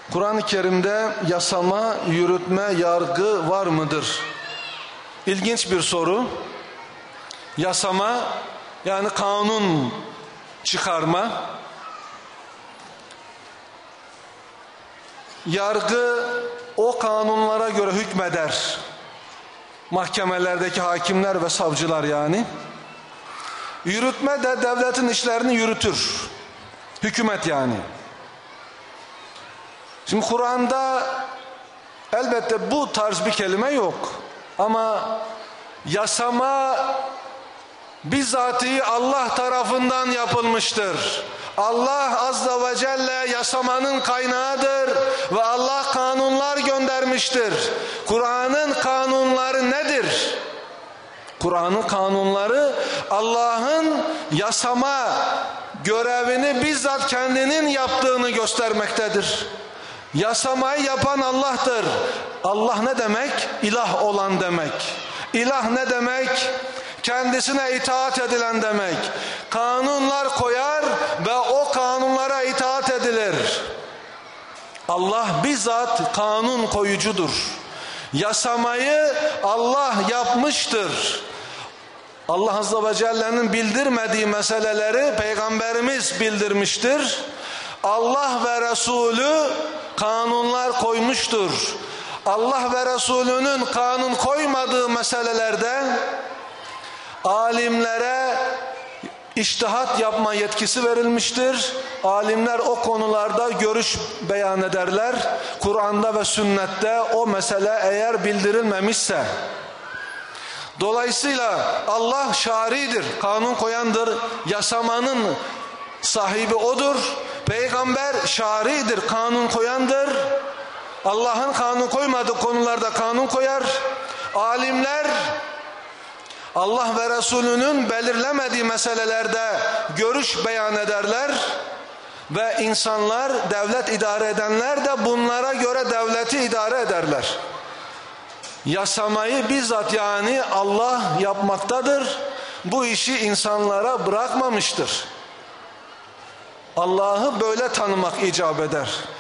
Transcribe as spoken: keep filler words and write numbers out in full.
Kur'an-ı Kerim'de yasama, yürütme, yargı var mıdır? İlginç bir soru. Yasama yani kanun çıkarma. Yargı o kanunlara göre hükmeder. Mahkemelerdeki hakimler ve savcılar yani. Yürütme de devletin işlerini yürütür. Hükümet yani. Şimdi Kur'an'da elbette bu tarz bir kelime yok. Ama yasama bizzatihi Allah tarafından yapılmıştır. Allah Azze ve Celle yasamanın kaynağıdır ve Allah kanunlar göndermiştir. Kur'an'ın kanunları nedir? Kur'an'ın kanunları Allah'ın yasama görevini bizzat kendinin yaptığını göstermektedir. Yasamayı yapan Allah'tır. Allah ne demek? İlah olan demek. İlah ne demek? Kendisine itaat edilen demek. Kanunlar koyar ve o kanunlara itaat edilir. Allah bizzat kanun koyucudur. Yasamayı Allah yapmıştır. Allah Azze ve Celle'nin bildirmediği meseleleri Peygamberimiz bildirmiştir. Allah ve Resulü kanunlar koymuştur. Allah ve Resulünün kanun koymadığı meselelerde alimlere içtihat yapma yetkisi verilmiştir. Alimler o konularda görüş beyan ederler. Kur'an'da ve sünnette o mesele eğer bildirilmemişse. Dolayısıyla Allah şaridir, kanun koyandır, yasamanın sahibi odur. Peygamber şaridir, kanun koyandır. Allah'ın kanun koymadığı konularda kanun koyar. Alimler Allah ve Resulünün belirlemediği meselelerde görüş beyan ederler. Ve insanlar, devlet idare edenler de bunlara göre devleti idare ederler. Yasamayı bizzat yani Allah yapmaktadır. Bu işi insanlara bırakmamıştır. Allah'ı böyle tanımak icap eder.